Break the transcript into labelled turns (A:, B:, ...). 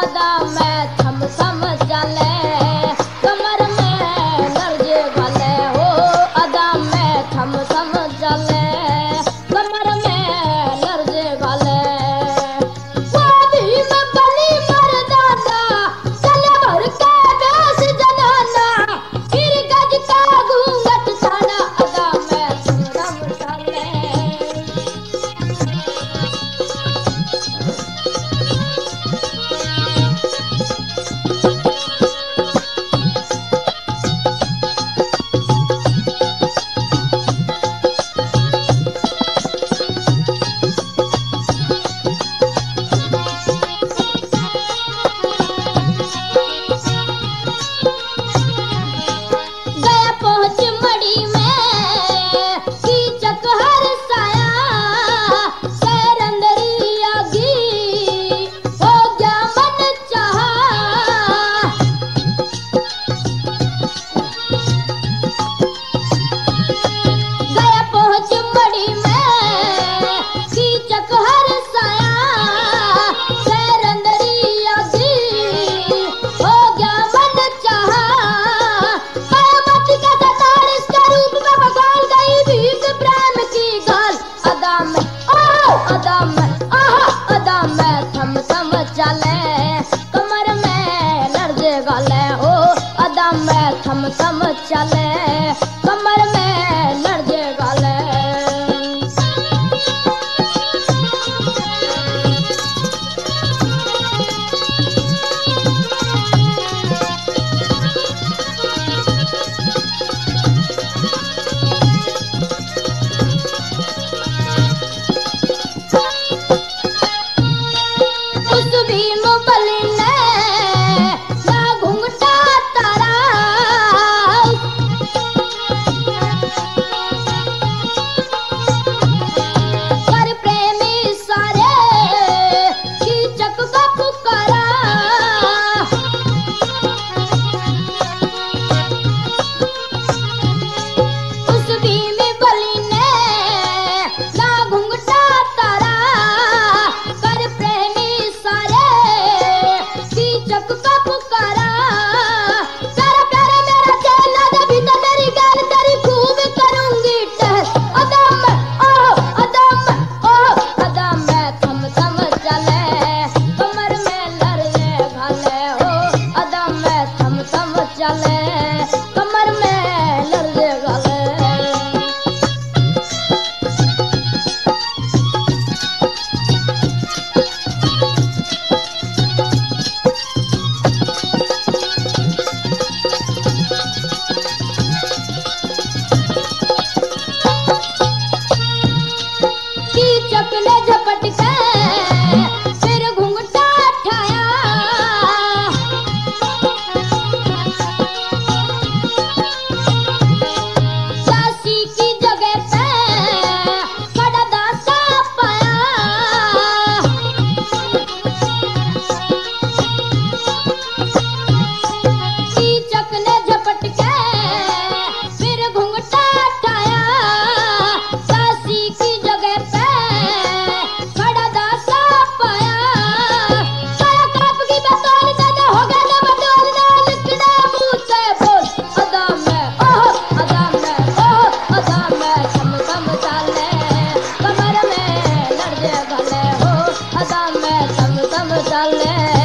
A: अदा में थम थम चले कमर में लर्जे वाले हो अदा में थम थम चले कमर में लर्जे वाले शादी में बनी मर्दाना चले भर के बेस जनाना फिर गज का घूंघट छाड़ा अदा में थम थम चले गया पहुंच मड़ी में कीचक हर साया सैर अंदरी आगी हो गया मन चाहा गया पहुंच मड़ी में कीचक हर साया सैर अंदरी आगी हो गया मन चाहा थम थम चले कमर में लर्जे वाले हो अदा में थम थम चले कमर में लर्जे वाले उस भीम बलि ने ना घुंघटा तारा कर प्रेमी सारे कीचक का पुकारा उस भीम बलि ने ना घुंघटा तारा कर प्रेमी सारे कीचक का पुकारा प्यारा प्यारा मेरा चेला दे भी तो तेरी गैल तेरी खूब करूंगी टहल अदा में अदा में थम थम चले कमर में लर्जे वाले हो अदा में थम थम चले कमर में लर्जे वाले कीचक ने झपट के फिर घुंघटा उठाया सासी की जगह पे बड़ा दासा पाया कीचक ने झपट के फिर घुंघटा उठाया सासी की जगह पे बड़ा दासा पाया साया काप की बतौर दादा हो गया ना बतौर ना लिखना मुंह से बोल अदा में थम थम चले कमर में लर्जे वाले हो अदा में थम थम चले